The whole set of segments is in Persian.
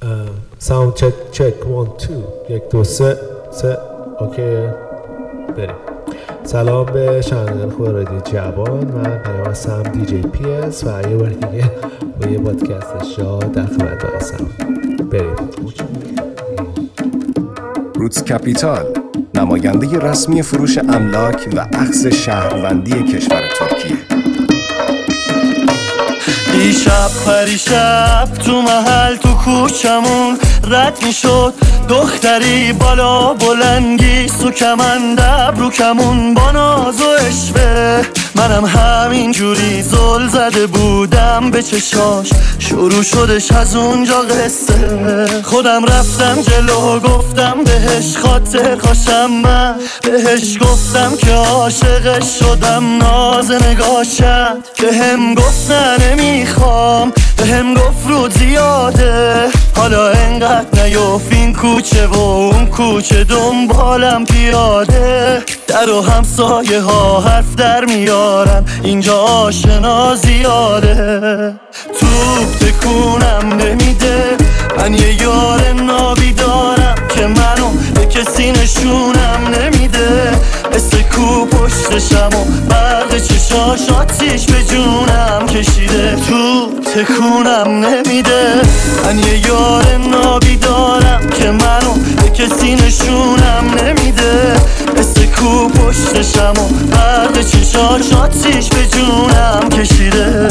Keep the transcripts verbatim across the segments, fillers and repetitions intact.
ساوند چک چک وان تو یک دو سه سه اوکی بریم. سلام به شنوندگان خوب رادیو جوان، من پیام هستم دی جی پی اس و یه بار دیگه با یه پادکست شاد در خدمتتون هستم. بریم. روتس کپیتال، نماینده رسمی فروش املاک و اخذ شهروندی کشور ترکیه. دیشب پریشب تو محل تو کوچمون رد می شد دختری بالا بلنگی سو کمند ابرو کمون با ناز و اشوه، منم همین جوری زل زده بودم به چشاش، شروع شدش از اونجا قصه. خودم رفتم جلو گفتم بهش خاطر خوشم، من بهش گفتم که عاشقش شدم، ناز نگاه کرد بهم گفت نه نمیخوام، بهم گفت رو زیاده، حالا انقدر نیوف این کوچه و اون کوچه دنبالم پیاده، در و همسایه ها حرف در میارن اینجا آشنا زیاده، توپ تکونم نمیده، من یه یار نابی دارم که منو به کسی نشونم نمیده، مثل کو پشتشم و برق چشاش آتیش به جونم کشیده، توپ تکونم نمیده، من یه یار نابی دارم که منو به کسی نشونم نمیده، مثل کو پشتشم و برق چشاش آتیش به جونم کشیده.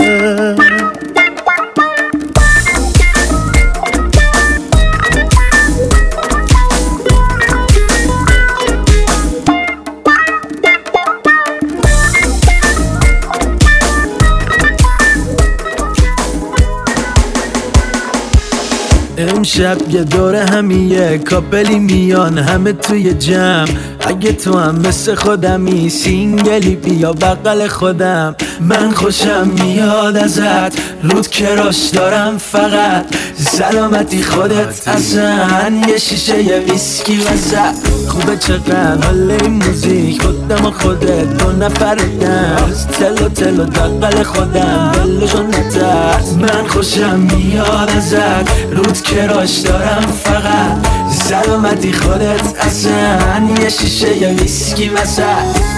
امشب یه دوره همیه کاپلی میان همه توی جمع، اگه تو هم مثل خودمی سینگلی بیا بغل خودم، من خوشم میاد ازت رود کراش دارم فقط، سلامتی خودت ازن یه شیشه یه ویسکی وزد، خوبه چقدر حال این موزیک خودم و خودت دو نفر دنس، تلو تلو بغل خودم دلشون نترس، من خوشم میاد ازت رود کراش دارم فقط، سلامتی خودت ازن یه شیشه یه ویسکی وزد.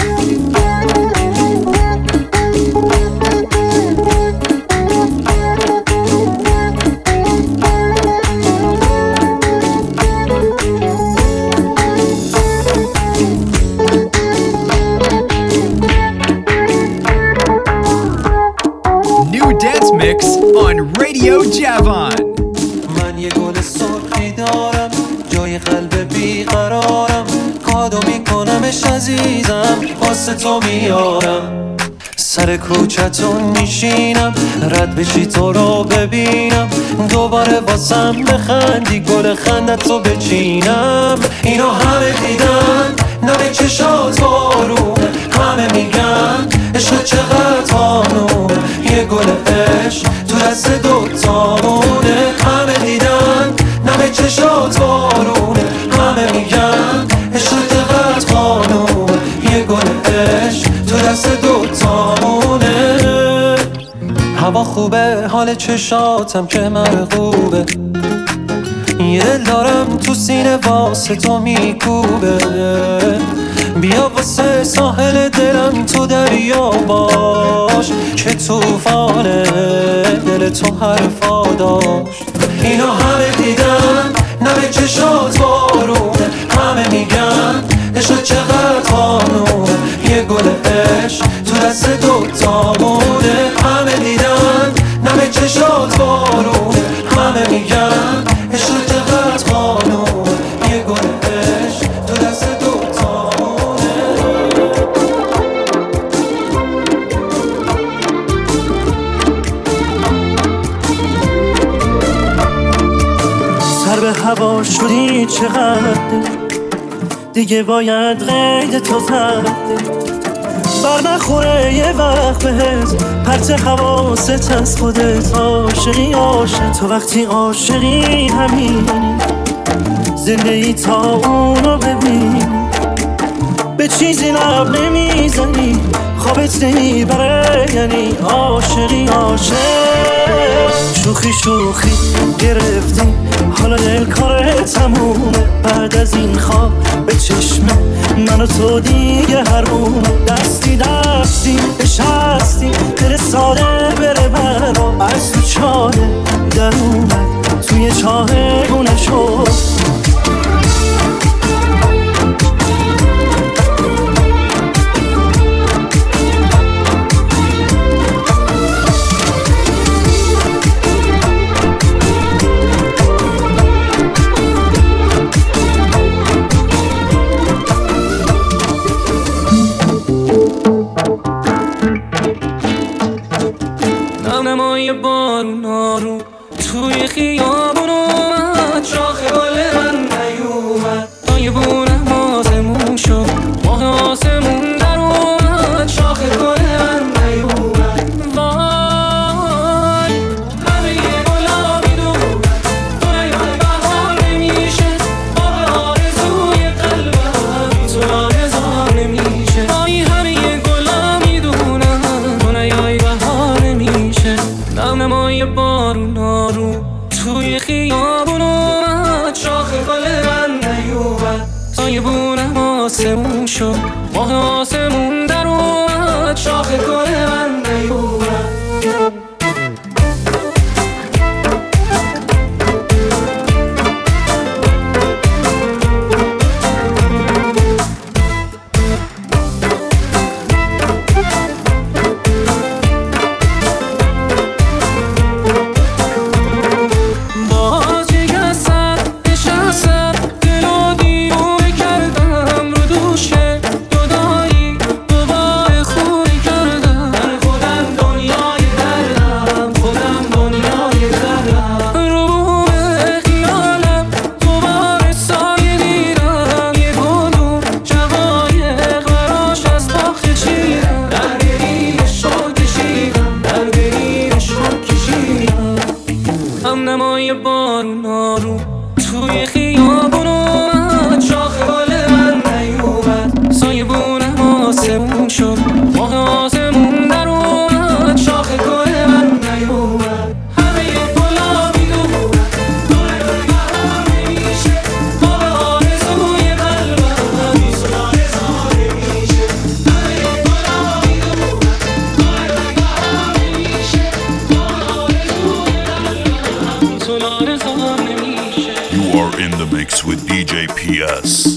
Mix on Radio Javan. من یه گل سرخی دارم جای قلب بیقرارم، کادو میکنمش عزیزم واسه تو میارم، سر کوچتون میشینم رد بشی تو رو ببینم، دوباره واسم بخندی گل خندتو بچینم، اینو همه دیدن نبه چشات بارونه، همه میگن عشق چقدر قانونه، یه گل عشق تو دست دوتامونه، همه دیدن نبه چشات بارونه، همه میگن عشق چقدر قانونه، یه گل عشق تو دست دوتامونه، هوا خوبه حال چشاتم که مرغوبه، یه دل دارم تو سینه واسه تو میکوبه، بیا واسه ساحل دلم تو دریا باش که توفانه دل تو حرفا داشت، اینو همه دیدن نبه چشات بارونه، همه میگن عشق چقدر قانونه، یه گل عشق تو دست دوتامونه، همه دیدن نبه چشات بارونه، همه میگن عشق چقدر قانونه، یه گل عشق تو دست دوتامونه. سر به هوا شدی چقدر دیگه باید قید تو زده، بر نخوره یه وقت بهت پرت حواست از خودت، عاشقی عاشق تو وقتی عاشقی همینی، زندگی تا اونو ببینی، به چیزی لب نمیزنی خوابت نمیبره، یعنی عاشقی عاشق. شوخی شوخی گرفتی حالا دل کار تمومه بعد از این خواب به چشمه من و تو دیگه حرومه دستی دستی نشستی دل ساده بره برا از تو چاله در اومد توی چاه گونه شد نمای بارون آروم توی خیابون اومد شاخه گل من نیومد تای بونم آسمون شد ماه آسمون در اومد شاخه گل من نیومد وای همه یه گلا میدونم تو نیای بهار نمیشه آب آرزوی قلبم تو آرزا نمیشه وای همه یه گلا میدونم تو نیای بهار نمیشه نمای بارون آروم توی خیابون اومد شاخه گل من نیومد سایه بونم آسمون شد ماه آسمون در اومد شاخه گل من نیومد نمای بارون آروم توی خیابون اومد شاخه گل من نیومد سایه بونم آسمون شد ماه آسمون در اومد شاخه گل من نیومد همه یه گلا میدونم تو نیای بهار نمیشه آب آرزوی قلبم تو آرزا نمیشه همه یه گلا میدونم تو نیای بهار نمیشه آب آرزوی قلبم تو آرزا نمیشه. You are in the mix with دی جی پی اس.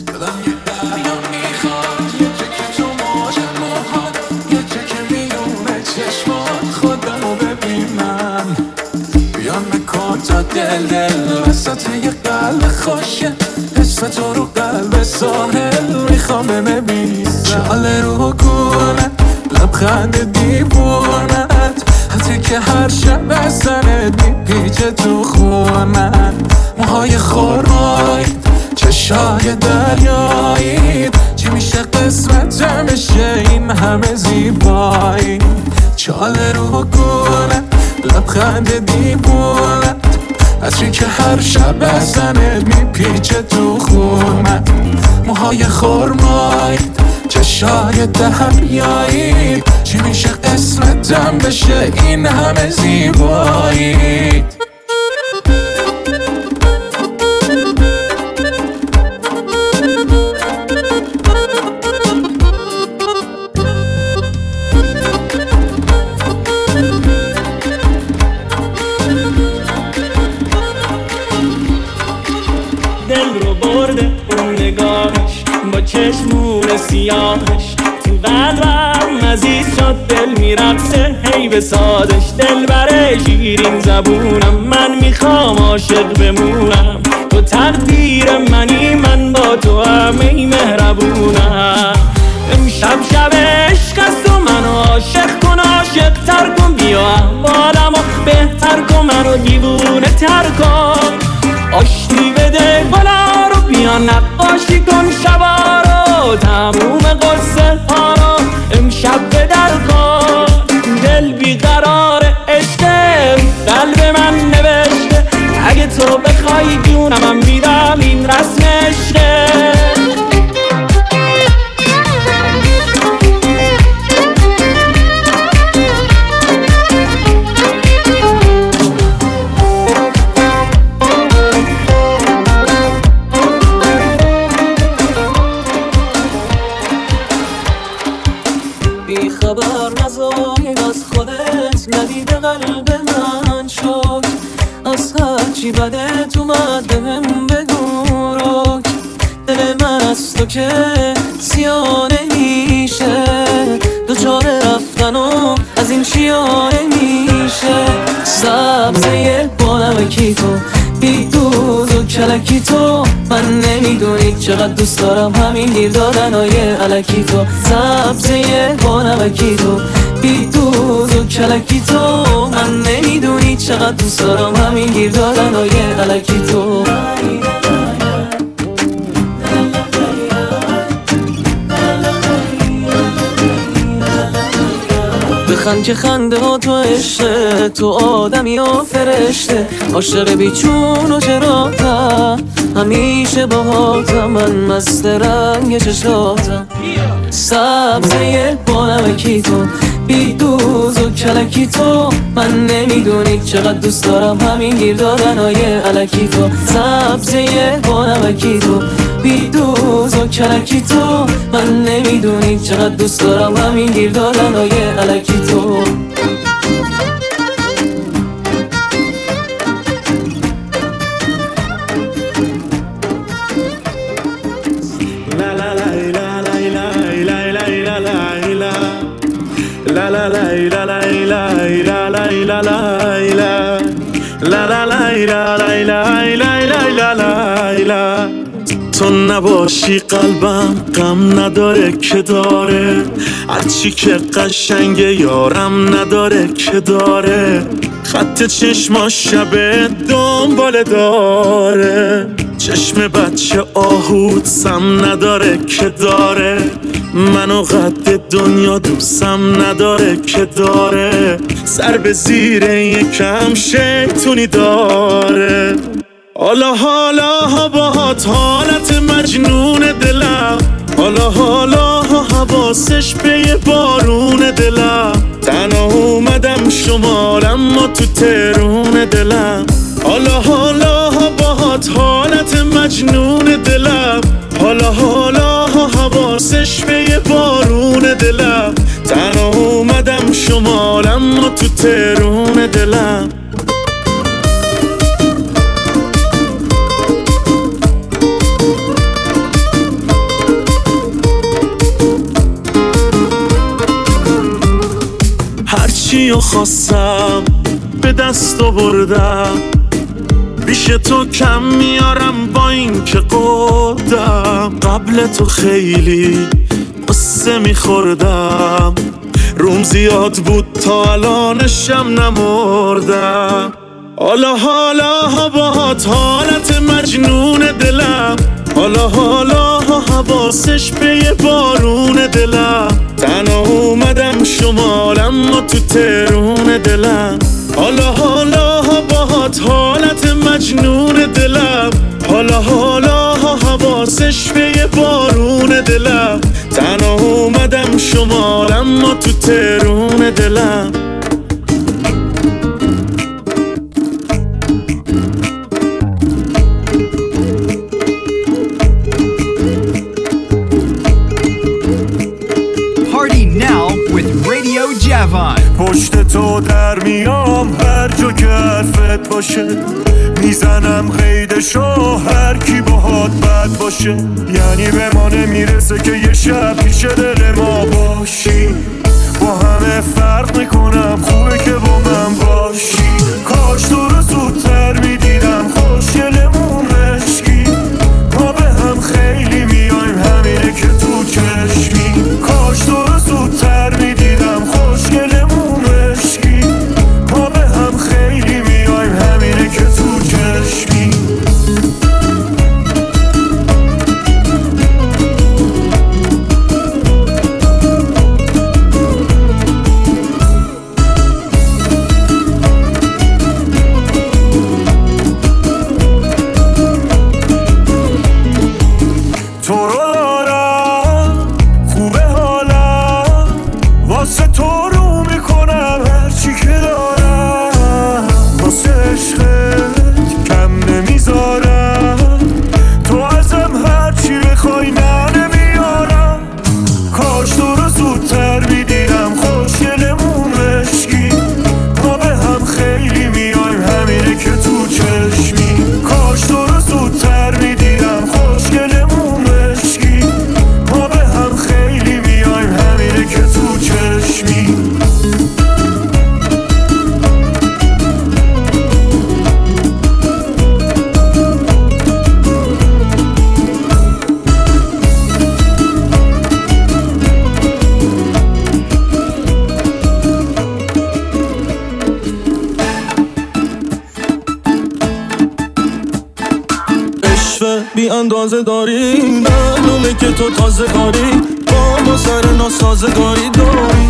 تا دل دل وسط یه قلب خوشه اسم تو رو قلب ساحل میخوام ببینیسم چاله رو کنه لبخند دیوونت حتی که هر شب بزنت میپیچه تو خونت موهای خورمایی چشای دریایی چی میشه قسمتم بشه این همه زیبایی چاله رو کنه لبخند دیوونت عطری که هر شب بزنت میپیچه تو خونت موهای خرمایی چشای دریایی چی میشه قسمتم بشه این همه زیبایی چشمون سیاهش تو قلبم عزیز شد دل میرقصه هی به سازش دل بره شیرین زبونم من میخوام عاشق بمونم تو تقدیر منی من با تو همه مهربونم امشب شب عشق است و منو عاشق کن عاشق تر کن بیا احوالمو بهتر کن منو دیوونه تر کن آشتی بده گلا رو بیا نقاشی کن شبا رو تموم قصه ها رو امشب به در کن دل بیقرار عشقه قلب من نوشته اگه تو بخوای جونم من میدم این رسم عشقه باز هرچی بده تو مد بهم بگو رو دل من از تو که سیاه نمیشه دوچاره رفتن و از این چیا نمیشه سبزه با نمکی تو بی دوز و کلکی تو من نمیدونی چقدر دوست دارم همین گیر دادن های علکی تو سبزه با نمکی تو بی دوز و کلکی تو من نمیدونی چقدر دوست دارم همین گیر دادن های علکی تو بخند که خنده ها تو عشقه تو آدمی ها فرشته عاشق بیچون و چراتم همیشه باهاتم من مست رنگ چشاتم سبزه با نمکی تو بی دوز و کلکی تو من نمیدونی چقدر دوست دارم همین گیر دادن های علکی تو سبزه با نمکی تو بی دوز و کلکی تو من نمیدونی چقدر دوست دارم همین گیر دادن های علکی تو La la la la la la la la la la la La la la la la la la la la la تو نباشی قلبم غم نداره که داره هرچی که قشنگه یارم نداره که داره خط چشما شبه دنباله داره چشم بچه آهود سم نداره که داره منو قد دنیا دوستم نداره که داره سر به زیر یکم شیطونی داره حالا حالا باهات حالت مجنون دلم حالا حالا حواسش به یه بارون دلم تنها اومدم شمالم ما تو ترون دلم حالا حالا باهات حالت مجنون دلم حالا حالا حواسش به یه بارون دلم تنها اومدم شمالم ما تو ترون دلم هرچی رو خواستم به دست آوردم بیش تو کم میارم با این که قدم قبل تو خیلی قصه میخوردم روم زیاد بود تا الانشم نمردم حالا حالا باهات حالت مجنون دلم حالا حالا حواسش به یه بارون دلم تنها اومدم شمالم ما تو ترون دلم حالا حالا باهات حالت مجنون دلم حالا حالا حواسش به یه بارون دلم تنها اومدم شمالم ما تو ترون دلم پشت تو در میام هر جا که حرفت باشه میزنم قیدشو هر کی باهات بد باشه یعنی به ما نمیرسه که یه شب پیش دل ما باشی با همه فرق میکنم خوبه که با من باشی کاش تو رو زودتر میدیدم خوشگلمون مشکی ما به هم خیلی میایم همینه که تو چشمی کاش تو رو زودتر میدیدم خوشگلمون مشکی ما به هم خیلی میایم همینه که تو چشمی بی اندازه داری، معلومه که تو تازه کاری، با با سر ناسازگاری داری.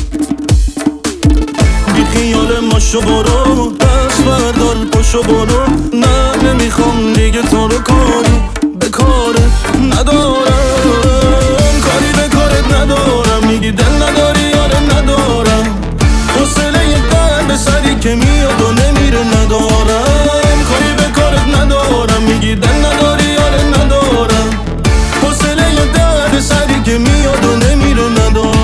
بی خیال ماشو برو، دست بردار پاشو برو، نه نمیخوام دیگه تو رو کاری به کاره ندارم، کاری به کارت ندارم. میگی دل نداری یاره ندارم، حوصله یه درد سری که میاد و نمیره ندارم، کاری به کارت ندارم. میگی دل نداری یاره ندارم، حوصله یه درد سری که میاد و نمیره ندارم.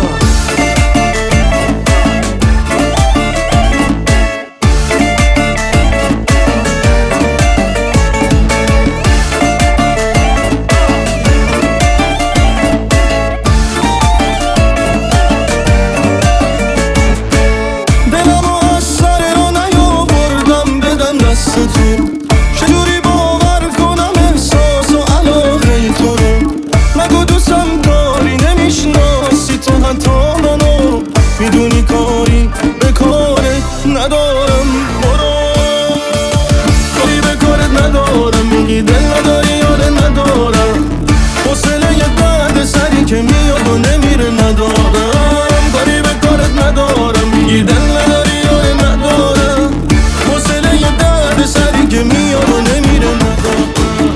چجوری باور کنم احساس و علاقه تو رو؟ مگو دوستم داری نمیشناسی تو حتی منو، میدونی کاری به کاره ندارم. برو کاری به کارت ندارم، میگی دل نداری یاره ندارم، حوصله یه درد سری که میاد و نمیره ندارم، کاری به کارت ندارم. میگی دل نداری یاره ندارم، حوصله یه درد سری که میاد و نمیره ندارم.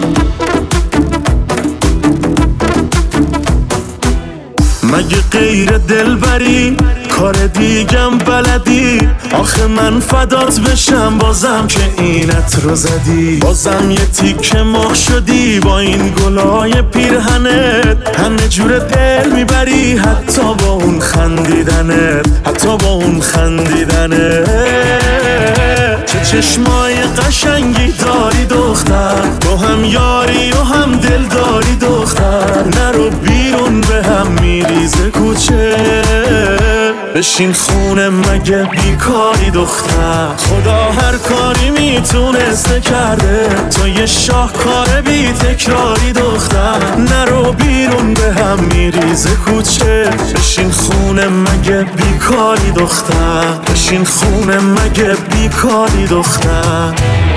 مگه غیر دلبری کار دیگم بلدی؟ آخه من فدات بشم بازم که اینت رو زدی، بازم یه تیکه ماه شدی با این گلای پیرهنت، همه جور دل میبری حتی با اون خندیدنت، حتی با اون خندیدنت. چه چشمای قشنگی داری دختر، تو هم یاری و هم دل داری دختر، نرو بیرون به هم میریزه کوچه، بشین خونه مگه بیکاری دختر. خدا هر کاری میتونسته کرده، تو یه شاهکار بی تکراری دختر، نرو بیرون به هم میریزه کوچه، بشین خونه مگه بیکاری دختر، بشین خونه مگه بیکاری دختر.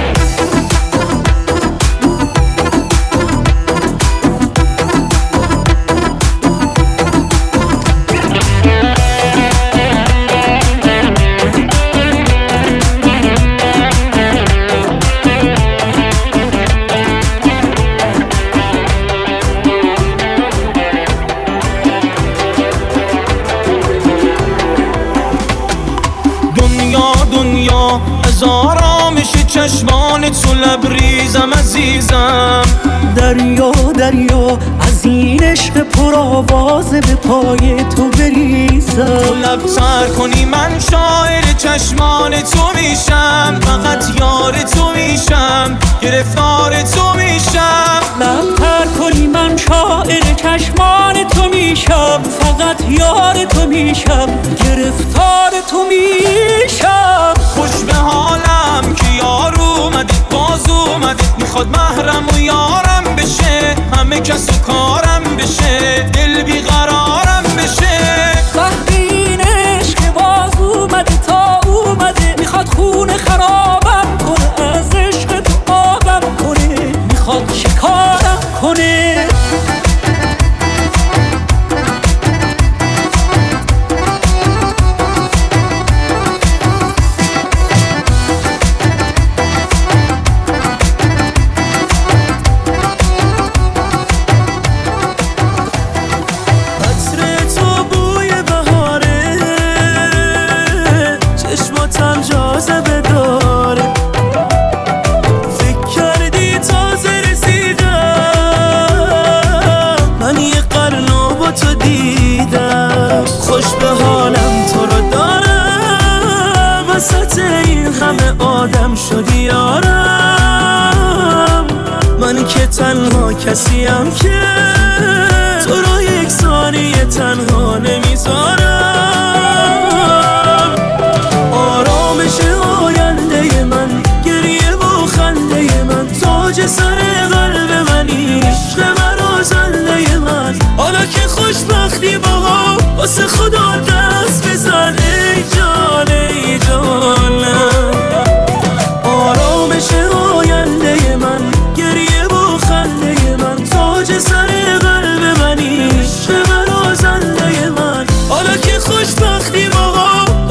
هزارا میشه چشمان تو لبریزم عزیزم، دریا دریا از این عشق پر آوازه به پای تو بریزم، تو لب تر کنی من شاعر چشمان تو میشم، فقط یار تو میشم گرفتار تو میشم. لب تر کنی من شاعر چشمان تو میشم، فقط یار تو میشم گرفتار تو میشم. خوش به حالم که یار اومده باز اومده، میخواد محرم و یارم بشه، همه کس و کارم بشه، دل بیقرارم بشه. وقتی این عشق باز اومده تا اومده، میخواد خونه خرابم کنه، از عشق تو آبم کنه، میخواد شکارم کنه. آدم شدی یارم، من که تنها کسیم که تو رو یک ثانیه تنها نمیذارم. آرامش آینده من، گریه و خنده من، تاج سر قلب منی، عشق مرا زنده من. حالا که خوشبختی با هم واسه خدا دست بزن ای جان ای جانم. آرامش آینده من، گریه و خنده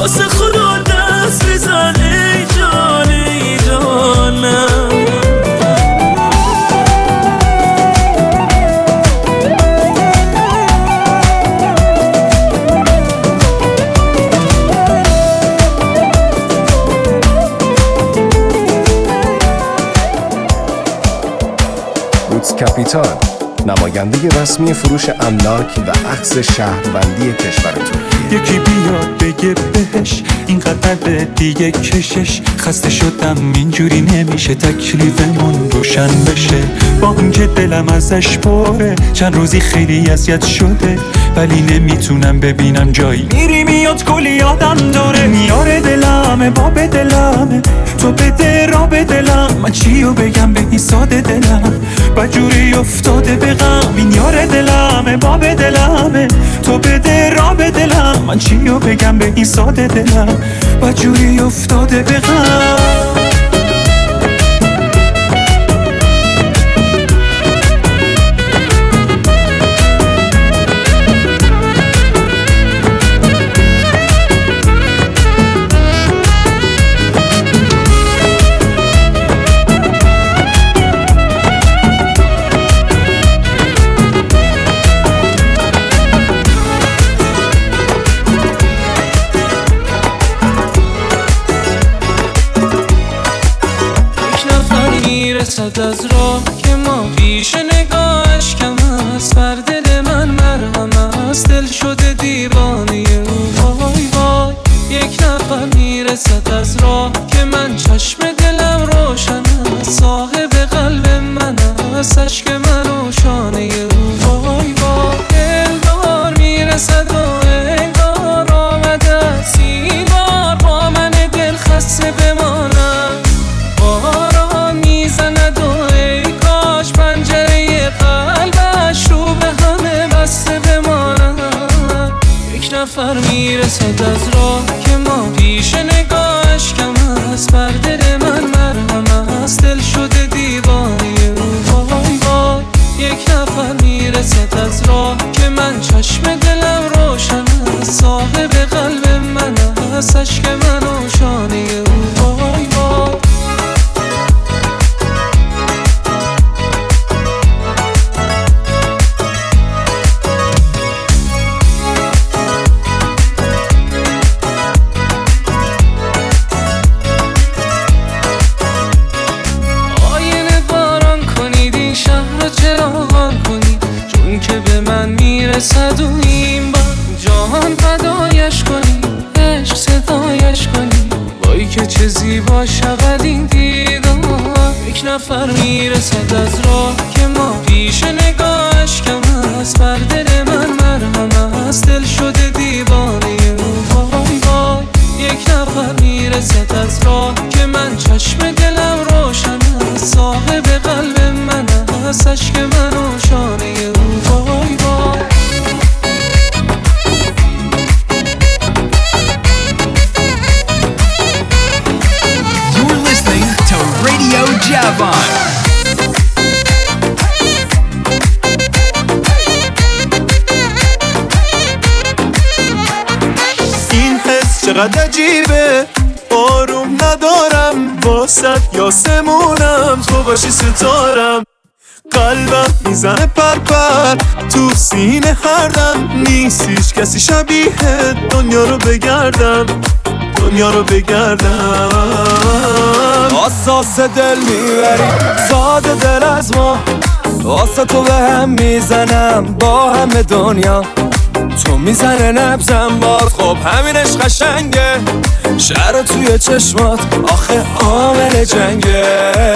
واسه خدا دست بزن ای جان ای جانم. کپیتال، نماینده رسمی فروش املاک و اخذ شهروندی کشور ترکیه. یکی بیاد بگه بهش اینقدر به دیگه کشش، خسته شدم اینجوری نمیشه تکلیفمون روشن بشه. با اون که دلم ازش پره چند روزی خیلی اذیت شده، ولی نمیتونم ببینم جایی میری میاد کلی یادم داره. میاره دلمه باب دلمه، تو بده را به دلم، من چیو بگم به این ساده دلم بجوری افتاده به غم. این یار دلمه باب دلمه، تو بده را به دلم، من چیو بگم به این ساده دلم بجوری افتاده به غم. صد از راه که ما پیش نگاهش کم است، بر دل من مرهم است، دل شده دیوانه او. وای وای یک نفر میرسد از راه که من چشم دلم روشن است، صاحب قلب من است، عشق من و شانه او. وای وای دلدار میرسد و انگار آمده است این بار با من دل خسته بمانم. باران میزند و ای کاش پنجره قلبش رو به همه بسته بمانم. یک نفر میرسد از راه که ما پیش نگاهش کم است، بر دل من مرهم است، دل شده دیوانه او. وای وای یک نفر میرسد از راه که من چشم دلم روشن است، صاحب قلب من است، عشق من و شانه او. وای وای چراغان کنی چون که به من میرسد و این بار جهان فدایش کنی، عشق صدایش کنی. وای که چه زیبا شود این دیدار. یک نفر میرسد از راه که ما پیش نگاهش کم است، بر دل من مرهم است، دل شده دیوانه او. وای وای یک نفر میرسد از راه که من چشم دلم روشن است، صاحب قلب من است، عشق من و شانه او. وای وای You're listening to Radio Javan. این حس چقدر عجیبه، آروم ندارم واسد یاسمونم، تو باشی ستارم. قلبم میزنه پر پر تو سینه هر دم، نیست هیچ کسی شبیه دنیا رو بگردم، دنیا رو بگردم. اساس دل میبری ساده دل از ما، واسه تو به هم میزنم با همه دنیا. تو میزنه نبزم باز خب همینش قشنگه، شهر توی چشمات آخه عامل جنگه.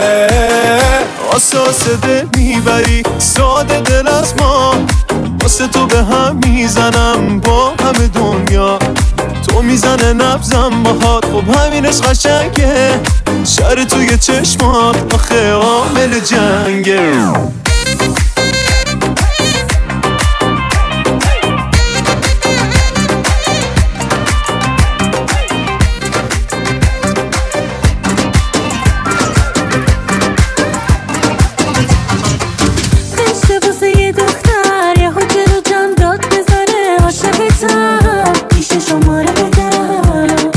اساس دل میبری ساده دل از ما، واسه تو به هم میزنم با همه دنیا. تو میزنه نبزم باهات خب همینش قشنگه، شهر توی چشمات آخه عامل جنگه. شماره بدم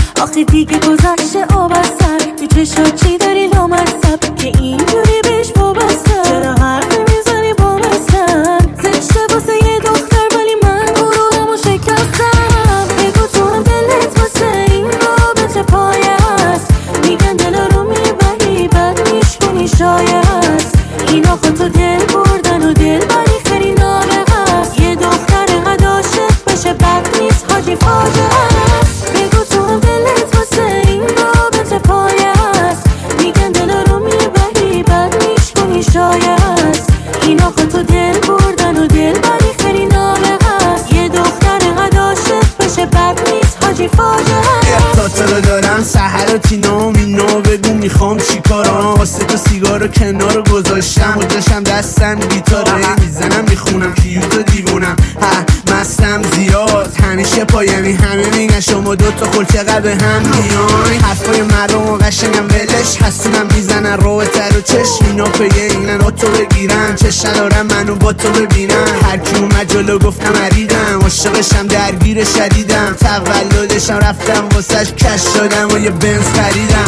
نگاه رو کنار گذاشتم و داشتم دستم گیتاره میزنم میخونم کیوت و دیوونم ها مستم زیاد همیشه پایمی همه میگن شما دوتا خل چقدر به هم میان حرفای مردم و قشنگم ولش حسونم میزنن رو تر و چشم اینا پیه اینن و تو بگیرن چش ندارم منو با تو ببینن هرکی اومد جلو گفتم عریدم عاشقشم درگیر شدیدم تولدشم رفتم واسش کش شدم و یه بنز خریدم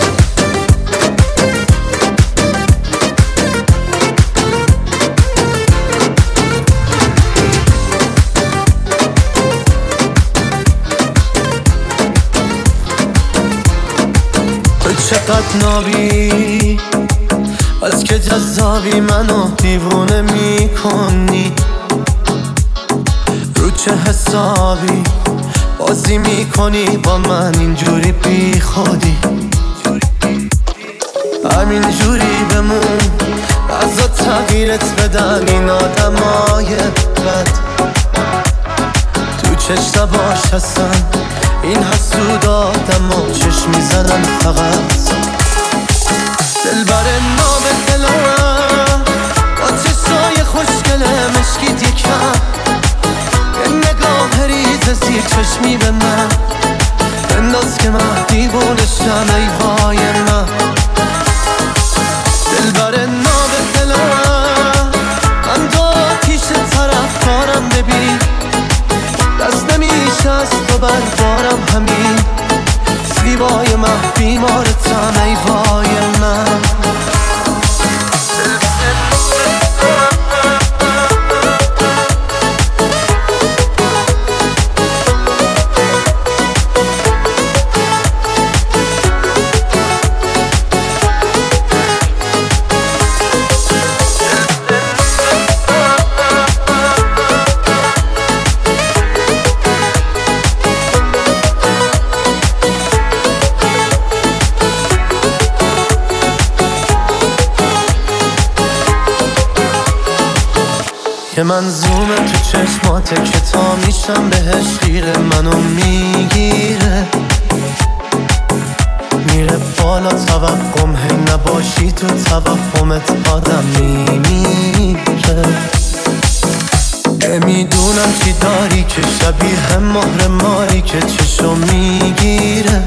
چقدر نابی از که جذابی منو دیوونه میکنی رو چه حسابی بازی میکنی با من اینجوری بی خودی همینجوری بمون از تغییرت بدن این آدمای بد تو چشم باش هستن این حسود آدم و چشم میزنن فقط دل بر نام دلم با چشای خوشگله مشکید یکم یه نگاه ریز زیر چشمی به من انداز که من دیوونشم ای وای من دل بر نام دلم من دو آتیش طرف دارم ببین دست نمیشه از تو بردارم همین زیبای من بیمارتم ای وای من که منظومه تو چشماته که تا میشم بهش خیره منو میگیره میره بالا توقم هی نباشی تو توقمت آدم میمیره نمیدونم چی داری که شبیه مهر ماری که چشم میگیره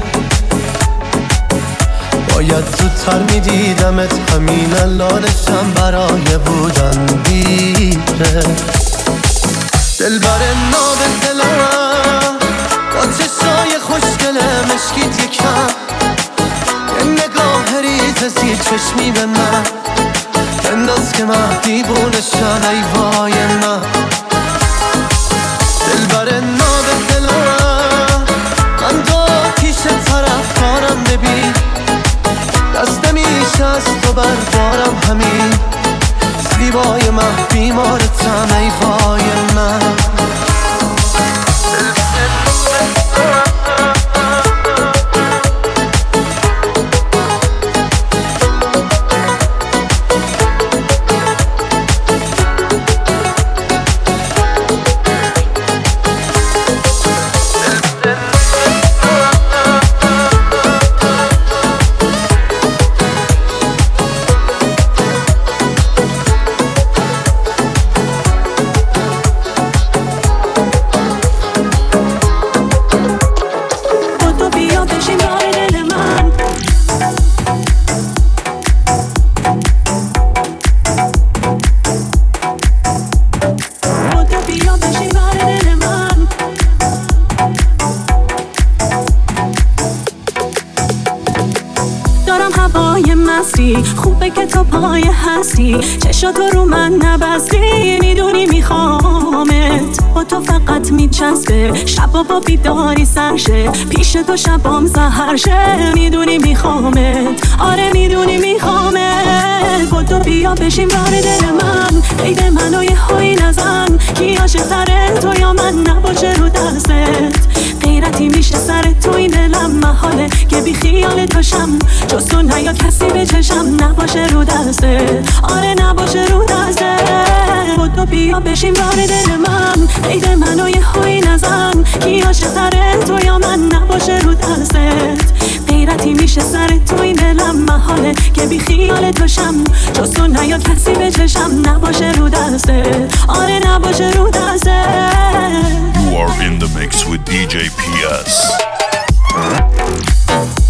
باید زودتر میدیدمت همین الانشم برای بودن دیره دل بر نام دلم با چشای خوشگله مشکید یکم یه نگاه ریز زیر چشمی به من انداز که من دیوونشم ای وای من دل بر نام دلم من دو آتیش طرف دارم ببین دست نمیشه از تو بردارم همین زیبای من بیمارتم ای وای من خوبه که تو پای هستی چشاتو رو من نبستی میدونی میخوامت با تو فقط میچسبه شبا با بیداری سرشه پیش تو شبام سحر شه میدونی میخوامت آره میدونی میخوامت با تو بیا بشیم بار دل من عید منو یه هایی نزن کی عاشق تره تو یا من نباشه رو دستت غیرتی میشه سر تو این دلم محاله که بی خیال توشم جز تو نیا کسی به چشم نباشه رو دسته آره نباشه رو دسته بودو بیا بشین بار دل من غیر منو یه هایی نزن کی عاشق سر تو یا من نباشه رو دستت غیرتی میشه سر تو این دلم محاله که بی خیال توشم جز تو نیا کسی به چشم نباشه رو دستت آره نباشه رو دستت You are in the mix with دی جی پی اس.